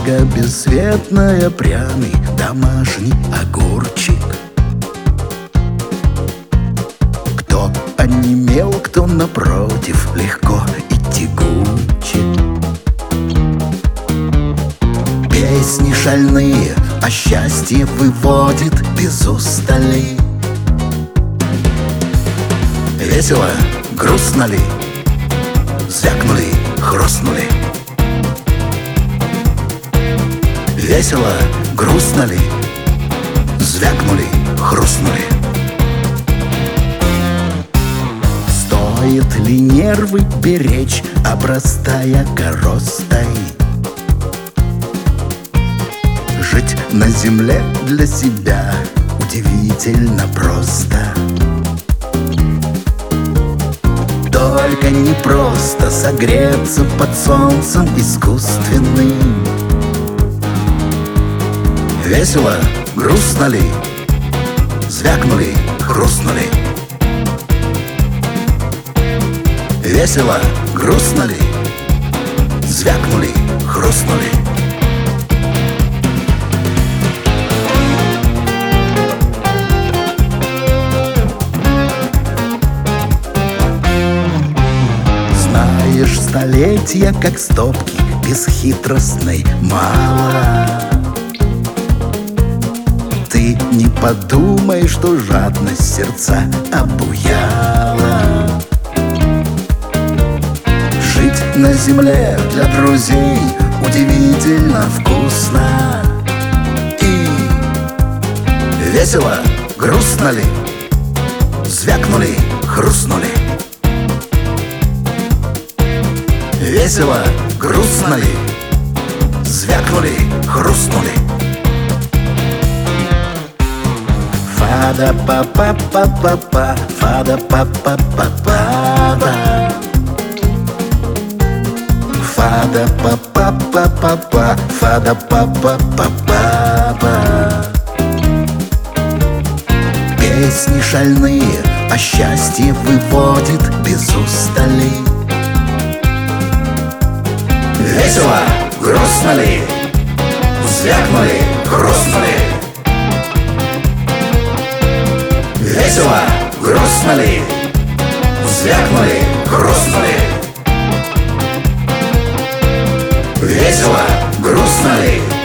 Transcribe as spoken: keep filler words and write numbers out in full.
Книга бесцветная, пряный домашний огурчик. Кто онемел, кто напротив, легко и тягуче. Песни шальные о счастье выводит без устали. Весело, грустно ли, звякнули, хрустнули. Весело, грустно ли, звякнули, хрустнули. Стоит ли нервы беречь, обрастая коростой? Жить на земле для себя удивительно просто. Только не просто согреться под солнцем искусственным. Весело, грустно ли, звякнули, хрустнули. Весело, грустно ли, звякнули, хрустнули. Знаешь, столетия, как стопки бесхитростной мало. Ты не подумай, что жадность сердца обуяла. Жить на земле для друзей удивительно вкусно. И весело, грустно ли, звякнули, хрустнули. Весело, грустно ли, звякнули, хрустнули. Фада па па па па па, фада па па па па па, фада па па па па па, фада па па па па па. Песни шальные о счастье выводит без устали. Весело, грустно ли, звякнули, хрустнули. Весело, грустно ли, звякнули, хрустнули. Весело, грустно ли,